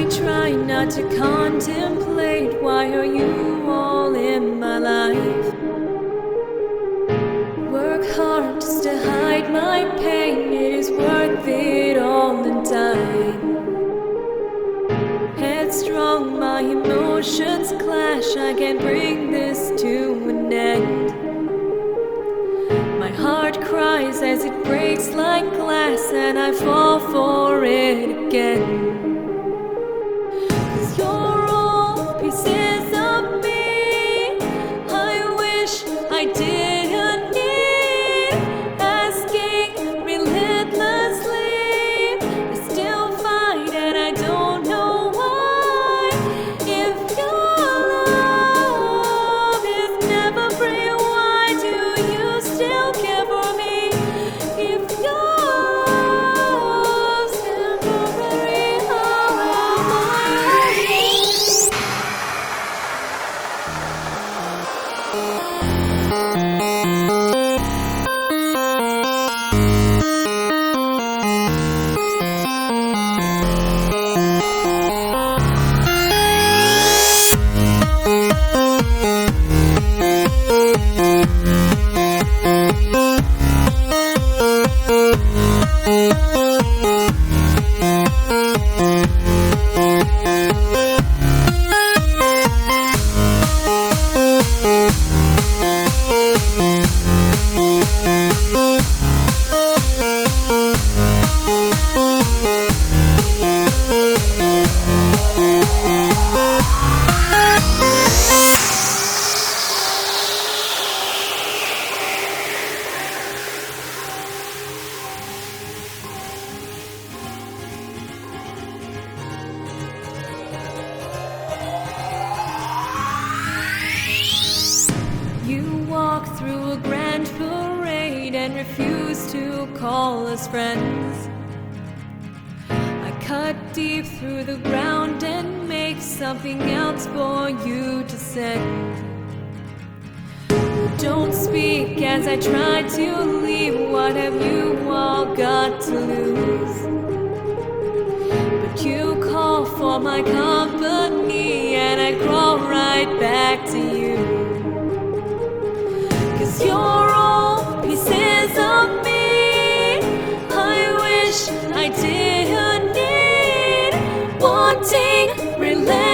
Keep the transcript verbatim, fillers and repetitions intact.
I try not to contemplate why are you all in my life. Work hard just to hide my pain, it is worth it all in time. Headstrong, my emotions clash, I can't bring this to an end. My heart cries as it breaks like glass, and I fall for it again. 'Cause you're all pieces of me I wish I didn't need. Asking relentlessly, I still fight and I don't know why. If your love is never free, why do you still care for me? If your love's temporary, how am I? You walk through a grand parade and refuse to call us friends. I cut deep through the ground and make something else for you to send. Don't speak as I try to leave. What have you all got to lose? But you call for my company and I crawl right back to you. 'Cause you're all pieces of me I wish I didn't need. Wanting relentlessly,